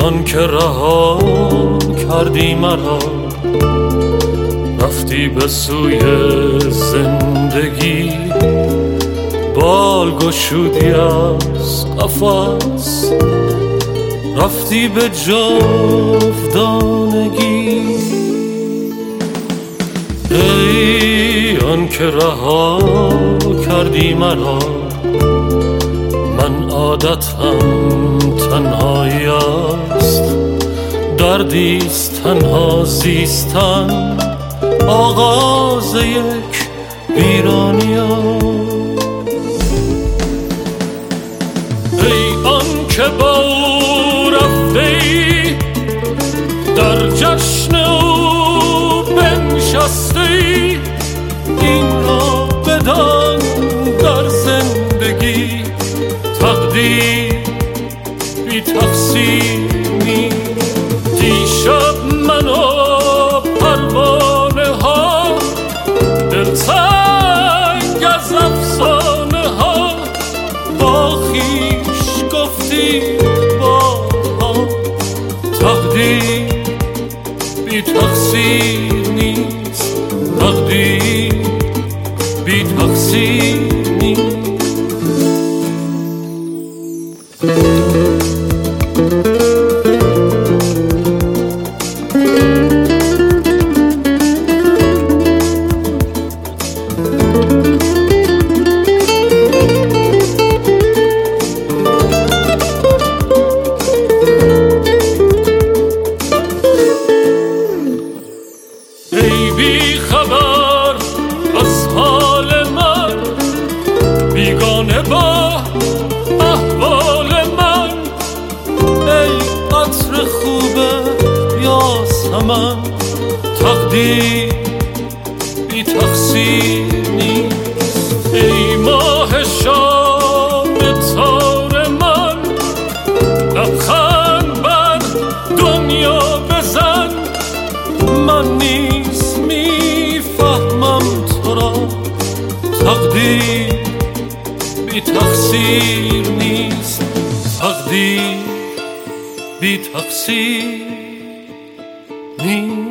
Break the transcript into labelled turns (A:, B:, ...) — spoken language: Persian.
A: آن که رها کردی مرا، رفتی به سوی زندگی، بال گشودی از قفس، رفتی به جاودانگی. ای آن که رها کردی مرا، من عادتم تنهایی است، دردیست تنها زیستن، آغاز یک ویرانی است. ای آن که با او رفتی، در جشن او بنشستی، این را بدان در زندگی تقدیر بی تقصیر نیست. دیشب من و پروانه ها، دلتنگ از افسانه ها، با خویش گفتی بارها تقدیر بی تقصیر نیست، تقدیر بی تقصیر نیست. ای بی خبر از حال من، بیگانه با احوال من، ای عطر خوب یاسمن، تقدیر بی تقصیر نیست. ای ماه شام تار من، لبخند بر دنیا بزن، من نیز میفهمم تو را، تقدیر بی تقصیر نیست، تقدیر بی تقصیر نیست.